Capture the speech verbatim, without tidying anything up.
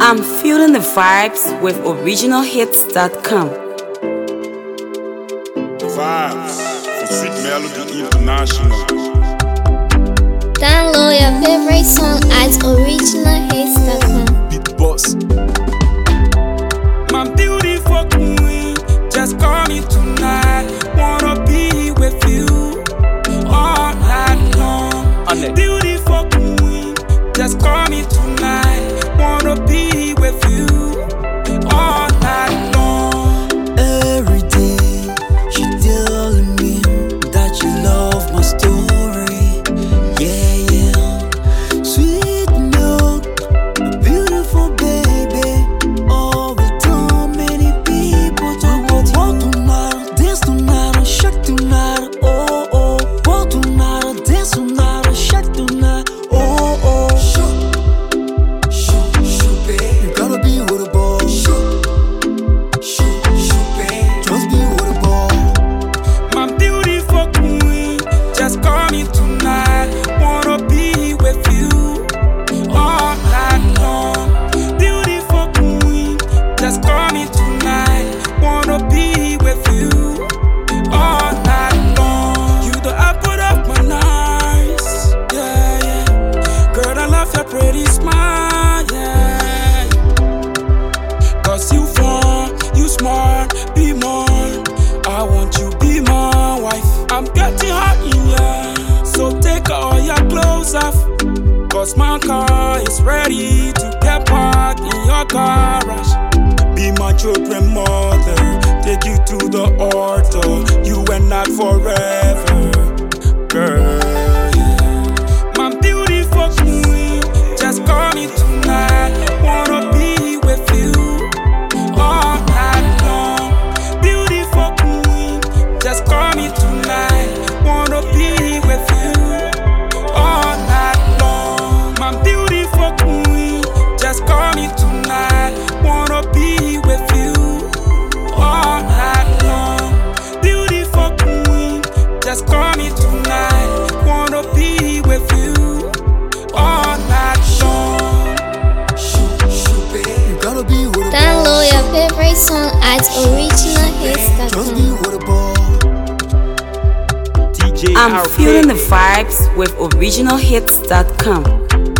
I'm feeling the vibes with original hits dot com. Vibes for Sweet Melody International. Download your favorite song at original hits dot com. Beat Boss. My beautiful queen, just call me tonight. Wanna be with you all night long. Beautiful queen, just call me tonight. Wanna be with you all night long. Every day she telling me that you love my story. Yeah, yeah. Sweet milk, a beautiful baby. All the time, many people talk about you. Tonight, dance tonight, shake tonight. Oh, oh. Walk tonight, dance tonight, shake tonight. Oh, oh. You gotta be with a ball. Just be with a ball. My beautiful queen, just call me tonight. Wanna be with you all night long. Beautiful queen, just call me tonight. Wanna be with you all night long. You the apple of my eyes, yeah, yeah. Girl, I love your pretty smile, yeah. Cause you fun, you smart, be mine. I want you be my wife. I'm getting hot in here, so take all your clothes off. Cause my car is ready to get parked in your garage. Be my children mother, take you to the altar. You and I forever, girl, yeah. My beautiful queen, just call me tonight. Wanna be with you all night long. Beautiful queen, just call me tonight. Wanna be with you all night long. My beautiful queen, just call me tonight. Wanna be with you all night long. Beautiful queen, just call me tonight. Wanna be with you all night long. You gotta be with a ball. Download your favorite song at original hits dot Just com. be with a ball. I'm feeling the vibes with original hits dot com.